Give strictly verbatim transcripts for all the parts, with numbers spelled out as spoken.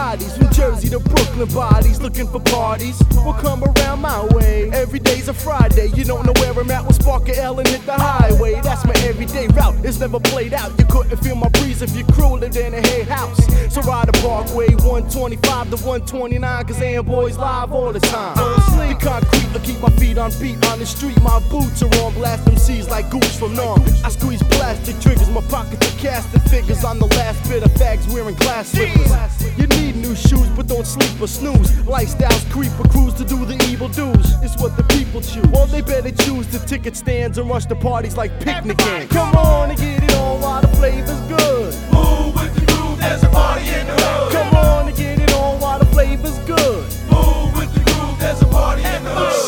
hotties from Jersey to Brooklyn, bodies looking for parties. Will come around my way. Every day's a Friday. You don't know where I'm at. We'll spark a L and hit the highway. That's my everyday route. It's never played out. You couldn't feel my breeze if your crew lived in a hay house. So ride the Parkway one twenty-five to one twenty-nine, cause AM boys live all the time. The concrete will keep my feet on beat on the street. My boots are on blast, M Cs like Gooch from Norm. I squeeze plastic triggers, my pockets are casting figures. I'm the last bit of fags wearing glass slippers. You need new shoes, but don't sleep or snooze. Lifestyles creep or cruise to do the evil do's. It's what the people choose. Or they better choose the ticket stands and rush the parties like picnicking. Come on and get it on while the flavor's good. Move with the groove, there's a party in the hood. Come on and get it on while the flavor's good. Move with the groove, there's a party in the hood.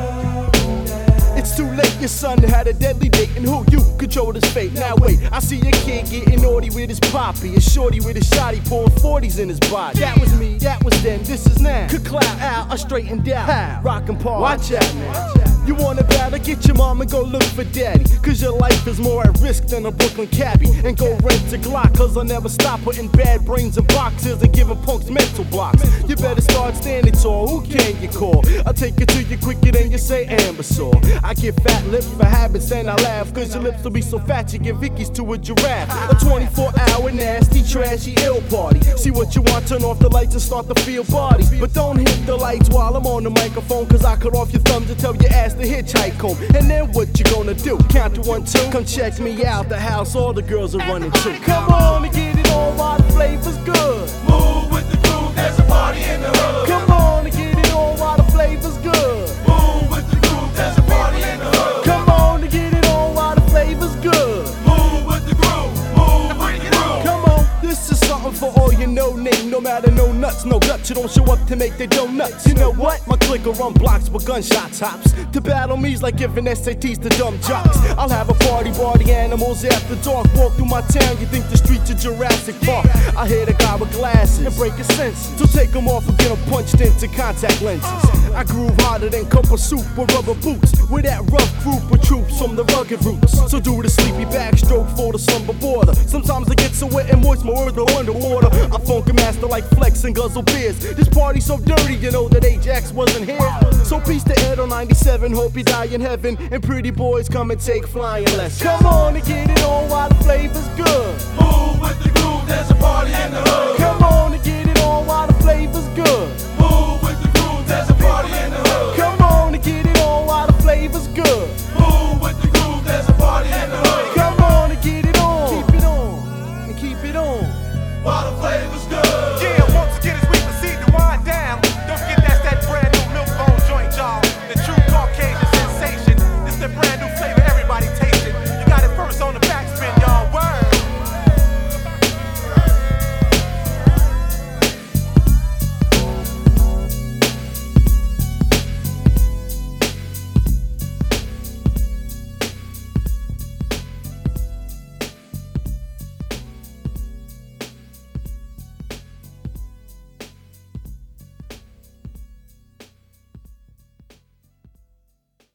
It's too late, your son had a deadly date, and who you control his fate. Now wait, I see your kid getting naughty with his poppy, a shorty with his shotty pouring forties in his body. That was me, that was then, this is now. Could clout out, I straightened out, rockin' par. Watch out now. You wanna battle, get your mom and go look for daddy, cause your life is more at risk than a Brooklyn cabbie. And go rent a Glock, cause I'll never stop putting bad brains in boxes and giving punks mental blocks. You better start standing tall, who can you call? I'll take it to you quicker than you say Ambassador. I get fat lips for habits and I laugh, cause your lips will be so fat you give Vicky's to a giraffe. A twenty-four hour nasty, trashy, ill party. See what you want, turn off the lights and start to feel bodies. But don't hit the lights while I'm on the microphone, cause I cut off your thumbs and tell your ass to hitchhike home. And then what you gonna do? Count to one, two, come check me out. The house all the girls are running to. Come on and get it on while the flavor's good. Move with the groove, there's a party in the hood. Come on and get it on while the flavor's good. Move with the groove, there's a party in the hood. Come on and get it on while the flavor's good. Move with the groove, move with the groove. Come on, this is something for all you no name, no matter no nuts, no guts. You don't show up to make the donuts. You know what? My clique will run blocks with gunshot tops. To battle me's like giving S A Ts to dumb jocks. I'll have a party, party animals after dark. Walk through my town, you think the streets are Jurassic Park. I hit a guy with glasses and break his senses. So take them off and get him punched into contact lenses. I groove harder than Cumber soup with rubber boots, with that rough group of troops from the rugged roots. So do the sleepy backstroke for the slumber border. Sometimes I get so wet and moist, my words are underwater. I funk a master like Flex and guzzle beers. This party's so dirty, you know that Ajax wasn't here. So peace to Ed on ninety-seven, hope you die in heaven. And pretty boys come and take flying lessons. Come on and get it on while the flavor's good. Move with the groove, there's a party in the hood. Come on and get it on while the flavor's